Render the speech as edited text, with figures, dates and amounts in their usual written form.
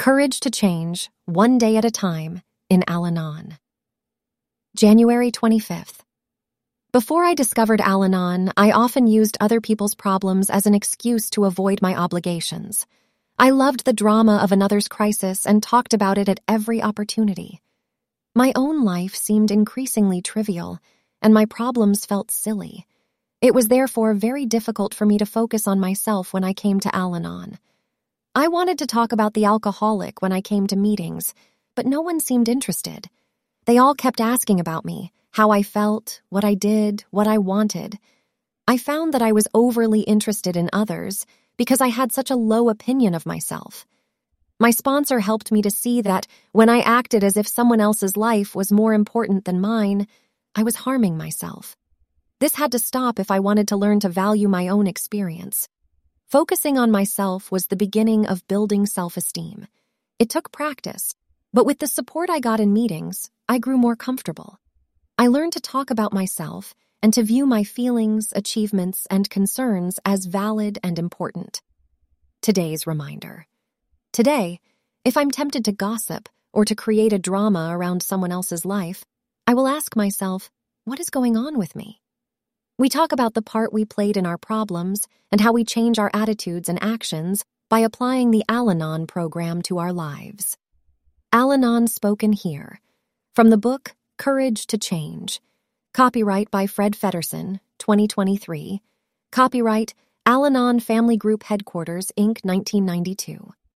Courage to Change, One Day at a Time, in Al-Anon. January 25th. Before I discovered Al-Anon, I often used other people's problems as an excuse to avoid my obligations. I loved the drama of another's crisis and talked about it at every opportunity. My own life seemed increasingly trivial, and my problems felt silly. It was therefore very difficult for me to focus on myself when I came to Al-Anon. I wanted to talk about the alcoholic when I came to meetings, but no one seemed interested. They all kept asking about me, how I felt, what I did, what I wanted. I found that I was overly interested in others because I had such a low opinion of myself. My sponsor helped me to see that when I acted as if someone else's life was more important than mine, I was harming myself. This had to stop if I wanted to learn to value my own experience. Focusing on myself was the beginning of building self-esteem. It took practice, but with the support I got in meetings, I grew more comfortable. I learned to talk about myself and to view my feelings, achievements, and concerns as valid and important. Today's reminder. Today, if I'm tempted to gossip or to create a drama around someone else's life, I will ask myself, what is going on with me? We talk about the part we played in our problems and how we change our attitudes and actions by applying the Al-Anon program to our lives. Al-Anon spoken here. From the book, Courage to Change. Copyright by Fred Feddersen, 2023. Copyright Al-Anon Family Group Headquarters, Inc., 1992.